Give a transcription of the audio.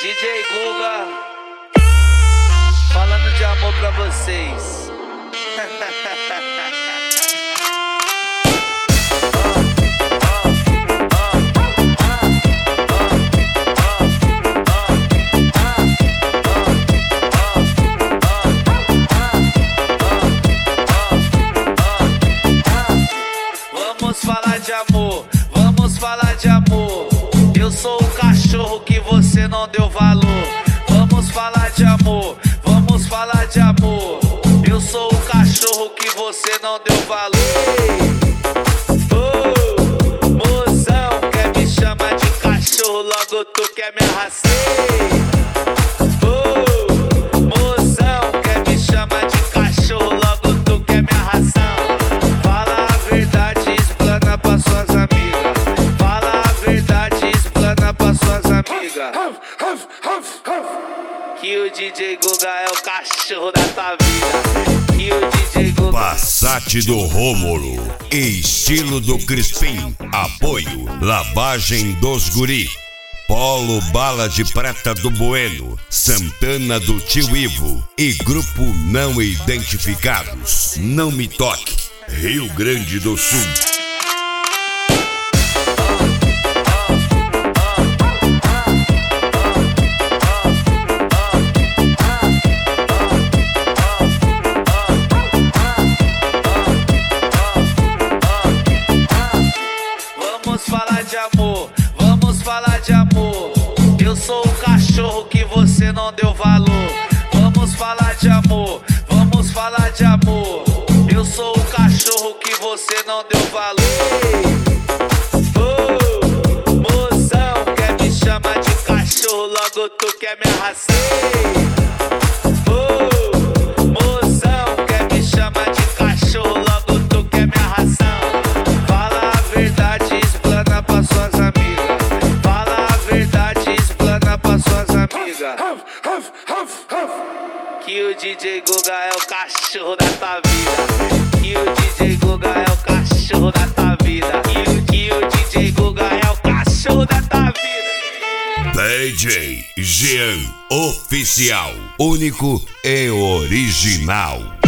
DJ Guga, falando de amor pra vocês. Vamos falar de amor, vamos falar de amor. Eu sou o cachorro que você não deu valor. Vamos falar de amor, vamos falar de amor. Eu sou o cachorro que você não deu valor. Oh, mozão, quer me chamar de cachorro, logo tu quer me arrastar. Oh, mozão, quer me chamar de cachorro, logo tu quer me arrastar. Fala a verdade, explana pra suas amigas. Fala a verdade, explana pra suas amigas. Que o DJ Guga é o cachorro da tua vida. Que o DJ Guga... Passat do Rômulo, estilo do Crispim. Apoio, lavagem dos guri. Polo Bala de Prata do Bueno, Santana do Tio Ivo e Grupo Não Identificados. Não Me Toque, Rio Grande do Sul. Vamos falar de amor, vamos falar de amor. Eu sou o cachorro que você não deu valor. Vamos falar de amor, vamos falar de amor. Eu sou o cachorro que você não deu valor. Oh, mozão, quer me chamar de cachorro, logo tu quer me arrastar. Oh, mozão, quer me chamar de cachorro, logo tu quer me arrastar. Fala a verdade, explana pra suas amigas. Fala a verdade, explana pra suas amigas. Que o DJ Guga é o cachorro da tua vida. Que o DJ Guga é o cachorro da tua vida. Que o DJ Guga é o cachorro da tua vida. DJ Jean Oficial, único e original.